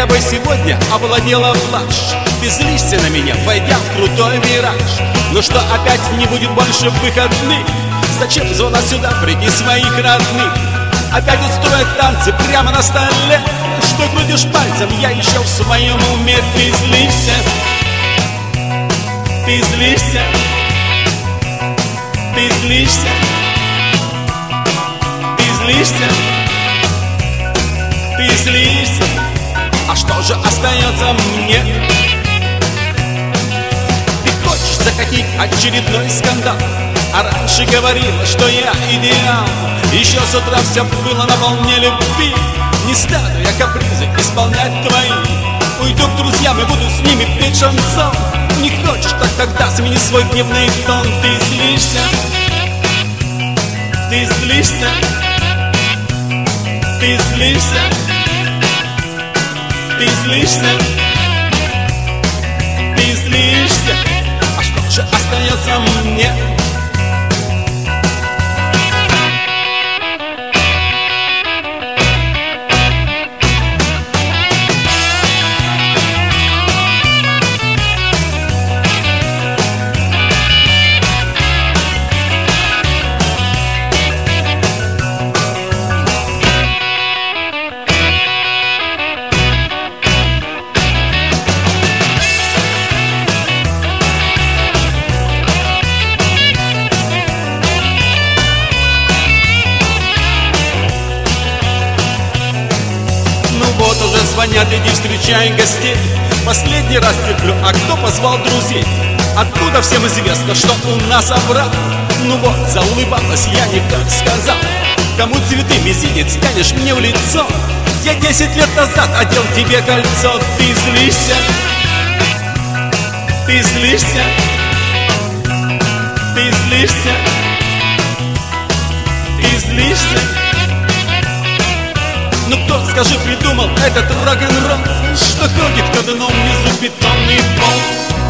тобой сегодня овладела блажь. Ты злишься на меня, войдя в крутой вираж. Ну что, опять не будет больше выходных? Зачем звала сюда, приди своих родных? Опять устроят танцы прямо на столе. Что крутишь пальцем, я еще в своем уме. Ты злишься, ты злишься, ты злишься, ты злишься, ты злишься. А что же остается мне? Ты хочешь закатить очередной скандал, а раньше говорила, что я идеал. Еще с утра все было на волне любви. Не стану я капризы исполнять твои. Уйду к друзьям и буду с ними петь шансон. Не хочешь, так тогда смени свой гневный тон. Ты злишься, ты злишься, ты злишься, ты злишься, ты злишься. А что же остается мне? Вот уже звонят, иди встречай гостей. Последний раз терплю, а кто позвал друзей? Откуда всем известно, что у нас овраг? Ну вот, заулыбалась я, не так сказал. Кому цветы, мизинец, тянешь мне в лицо? Я 10 лет назад одел тебе кольцо. Ты злишься, ты злишься, ты злишься, ты злишься. Ну кто, скажи, придумал этот рок-н-ролл, что ходит ходуном внизу бетонный пол?